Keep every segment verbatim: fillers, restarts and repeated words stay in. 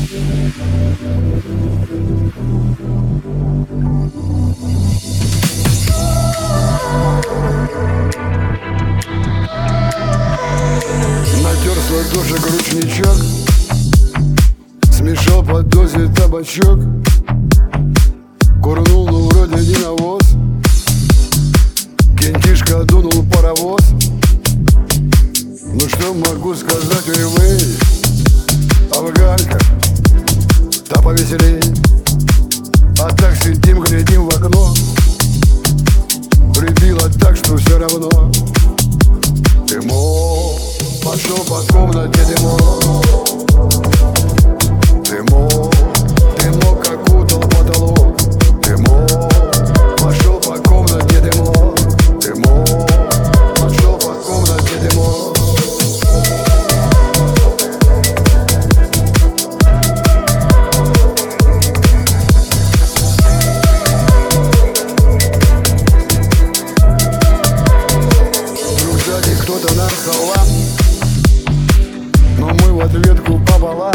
Натер свой душек ручничок, смешал под дозе табачок, курнул, ну вроде не навоз, кентишка дунул паровоз. Ну что могу сказать, ой-вей, афганка, та повеселей. А так сидим, глядим в окно, прибило так, что все равно. Дымок пошел по комнате, дымок, дымок, дымок окутал потолок. Дымок пошел по комнате, дымок, дымок пошел по комнате, дымок. Кто-то нам салам, но мы в ответку пополам.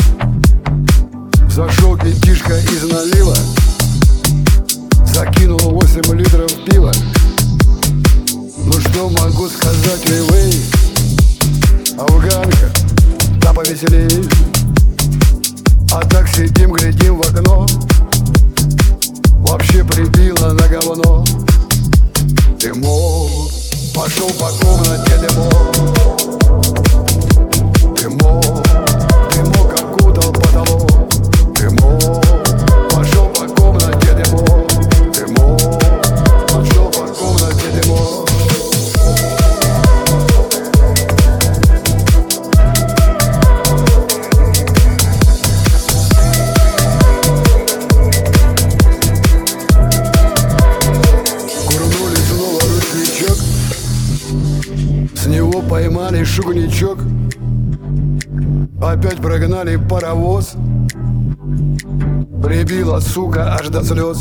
Зашел кентишка из налива, закинул восемь литров пива. Ну что могу сказать, эй-вей, афганка, да повеселей. А так сидим, глядим в окно, вообще прибило на говно. Дымок пошел по комнате, дымок, дымок, дымок окутал потолок. Дымок пошел по комнате, дымок, дымок пошел по комнате, дымок. Курнули снова ручничок, с него поймали шугничок, опять прогнали паровоз, прибила, сука, аж до слез.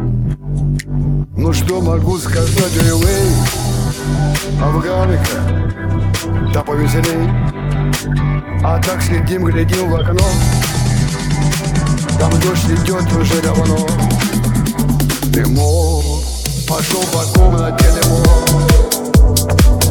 Ну что могу сказать, ой-вей, афганка, да повеселей. А так сидим, глядим в окно, там дождь идет уже давно. Дымок пошел по комнате, дымок,